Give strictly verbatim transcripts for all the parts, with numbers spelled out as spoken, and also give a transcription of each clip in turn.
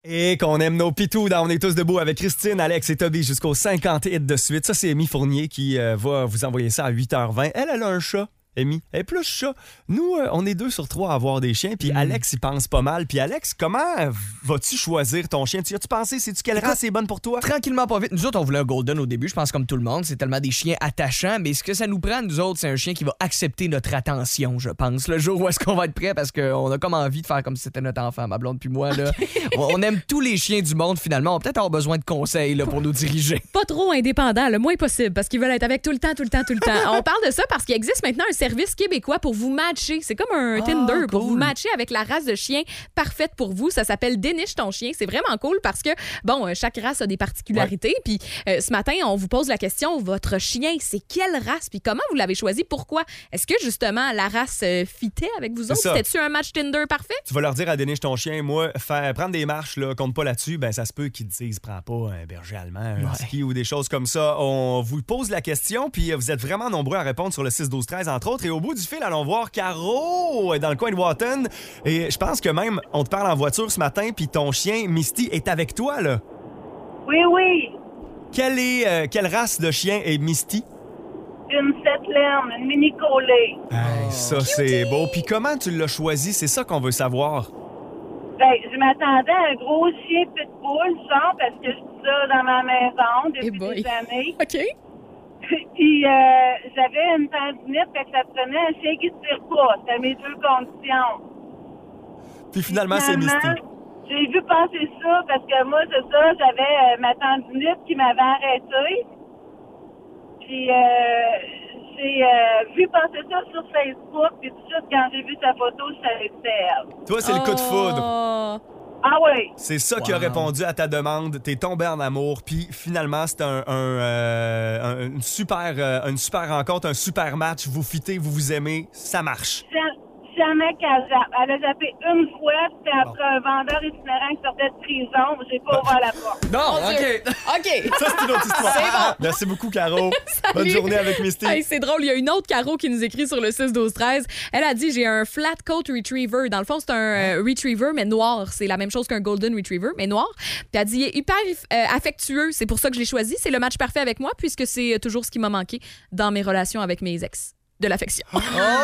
Et qu'on aime nos pitous dans On est tous debout avec Christine, Alex et Toby jusqu'aux cinquante hits de suite. Ça, c'est Amy Fournier qui euh, va vous envoyer ça à huit heures vingt. Elle, elle a un chat. Amy, elle est plus chat. Nous, euh, on est deux sur trois à avoir des chiens, puis mm. Alex, il pense pas mal. Puis Alex, comment vas-tu choisir ton chien? Tu as-tu pensé, sais-tu quelle race est bonne pour toi? Tranquillement, pas vite. Nous autres, on voulait un Golden au début, je pense comme tout le monde. C'est tellement des chiens attachants, mais ce que ça nous prend, nous autres, c'est un chien qui va accepter notre attention, je pense. Le jour où est-ce qu'on va être prêt, parce qu'on a comme envie de faire comme si c'était notre enfant, ma blonde puis moi. Là. on, on aime tous les chiens du monde, finalement. On va peut-être avoir besoin de conseils là, pour nous diriger. Pas trop indépendant, le moins possible, parce qu'ils veulent être avec tout le temps, tout le temps, tout le temps. On parle de ça parce qu'il existe maintenant un service québécois pour vous matcher. C'est comme un ah, Tinder cool. pour vous matcher avec la race de chien parfaite pour vous. Ça s'appelle Déniche ton chien. C'est vraiment cool parce que, bon, chaque race a des particularités. Ouais. Puis euh, ce matin, on vous pose la question, votre chien, c'est quelle race? Puis comment vous l'avez choisi? Pourquoi? Est-ce que, justement, la race euh, fitait avec vous autres? C'était-tu un match Tinder parfait? Tu vas leur dire à Déniche ton chien, moi, faire, prendre des marches, là, compte pas là-dessus, ben ça se peut qu'ils te disent, prends pas un berger allemand, un ouais. husky ou des choses comme ça. On vous pose la question, puis vous êtes vraiment nombreux à répondre sur le six douze treize, entre autres. Et au bout du fil, allons voir Caro dans le coin de Wotton. Et je pense que même, on te parle en voiture ce matin, puis ton chien, Misty, est avec toi, là. Oui, oui. Quelle, est, euh, quelle race de chien est Misty? Une Shetland, une mini collée. Hey, oh, ça, cutie. C'est beau. Puis comment tu l'as choisi? C'est ça qu'on veut savoir. Ben, je m'attendais à un gros chien pitbull, genre, parce que je suis ça dans ma maison depuis hey des années. OK. Puis, euh, j'avais une tendinite, fait que ça prenait un chien qui ne tire pas. C'était mes deux conditions. Puis finalement, c'est Misty. J'ai vu passer ça parce que moi, c'est ça, j'avais euh, ma tendinite qui m'avait arrêtée. Puis, euh, j'ai euh, vu passer ça sur Facebook, puis tout de suite, quand j'ai vu sa photo, je savais que c'était elle. Toi, c'est oh. le coup de foudre. Ah oui. C'est ça wow. qui a répondu à ta demande. T'es tombé en amour, puis finalement, c'est un, un, euh, un, une, super, euh, une super rencontre, un super match. Vous fitez, vous vous aimez, ça marche. Jamais qu'elle jappe. Elle a jappé une fois, c'était après bon. un vendeur itinérant qui sortait de prison. J'ai pas ouvert la porte. Non, oh, OK. OK. Ça, c'est une autre histoire. C'est bon. Merci beaucoup, Caro. Bonne journée avec Misty. Hey, c'est drôle, il y a une autre Caro qui nous écrit sur le six douze treize. Elle a dit, j'ai un flat coat retriever. Dans le fond, c'est un euh, retriever, mais noir. C'est la même chose qu'un golden retriever, mais noir. Puis elle a dit, il est hyper euh, affectueux. C'est pour ça que je l'ai choisi. C'est le match parfait avec moi, puisque c'est toujours ce qui m'a manqué dans mes relations avec mes ex. De l'affection. Oh!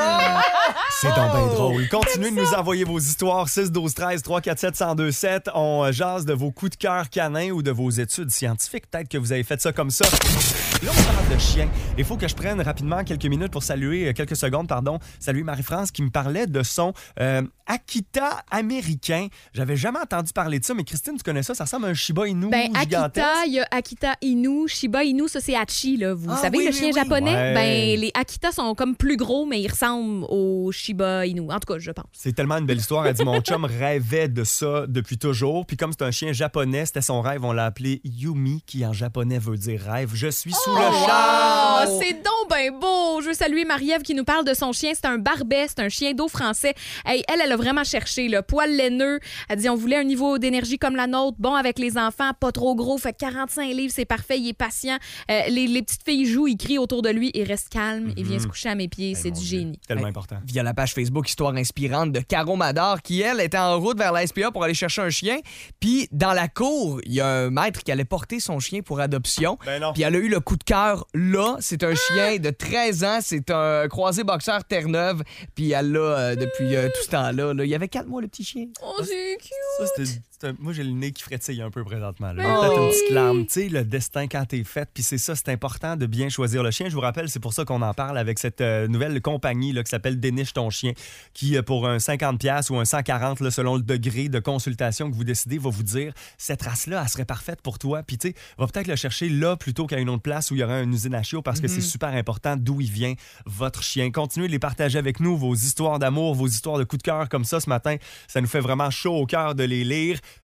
C'est donc bien drôle. Continuez de nous envoyer vos histoires. six douze treize trois quatre sept un zéro deux sept. On jase de vos coups de cœur canins ou de vos études scientifiques. Peut-être que vous avez fait ça comme ça. Là, on parle de chiens. Il faut que je prenne rapidement quelques minutes pour saluer, quelques secondes, pardon, saluer Marie-France qui me parlait de son euh, Akita américain. J'avais jamais entendu parler de ça, mais Christine, tu connais ça? Ça ressemble à un Shiba Inu ben, gigantesque. Akita, il y a Akita Inu. Shiba Inu, ça, c'est Hachi, là. Vous ah, savez, oui, le chien oui, japonais? Ouais. Ben, les Akita sont comme plus gros, mais ils ressemblent au Shiba Inu. En tout cas, je pense. C'est tellement une belle histoire. Elle dit, mon chum rêvait de ça depuis toujours. Puis comme c'est un chien japonais, c'était son rêve. On l'a appelé Yumi, qui en japonais veut dire rêve. Je suis sous oh, le wow! charme. C'est donc ben beau. Je veux saluer Marie-Ève qui nous parle de son chien. C'est un Barbet, c'est un chien d'eau français. Hey, elle, elle a vraiment cherché. Le poil laineux. Elle dit, on voulait un niveau d'énergie comme la nôtre. Bon avec les enfants, pas trop gros. Fait quarante-cinq livres, c'est parfait. Il est patient. Euh, les, les petites filles jouent, ils crient autour de lui. Il reste calme. Mm-hmm. Il vient se coucher à mes pieds. Hey, c'est du Dieu. Génie. Tellement hey, important. Via la page Facebook Histoire inspirante de Caro Mador, qui, elle, était en route vers la S P A pour aller chercher un chien. Puis, dans la cour, il y a un maître qui allait porter son chien pour adoption. Ben non. Puis, elle a eu le coup de cœur là. C'est un chien de treize ans. C'est un croisé boxeur Terre-Neuve. Puis, elle l'a euh, depuis euh, tout ce temps-là. Là. Il y avait quatre mois, le petit chien. Oh, c'est cute! Ça, c'était, c'était, moi, j'ai le nez qui frétille un peu présentement. Là. Oh. Peut-être une petite larme. Tu sais, le destin quand t'es faite. Puis c'est ça, c'est important de bien choisir le chien. Je vous rappelle, c'est pour ça qu'on en parle avec cette euh, nouvelle compagnie là, qui s'appelle Déniche ton chien, qui, pour un cinquante dollars ou un cent quarante là, selon le degré de consultation que vous décidez, va vous dire cette race-là, elle serait parfaite pour toi. Puis, tu sais, va peut-être le chercher là plutôt qu'à une autre place où il y aura une usine à chiots parce que mm-hmm. c'est super important d'où il vient, votre chien. Continuez de les partager avec nous, vos histoires d'amour, vos histoires de coups de cœur comme ça ce matin. Ça nous fait vraiment chaud au cœur de les lire.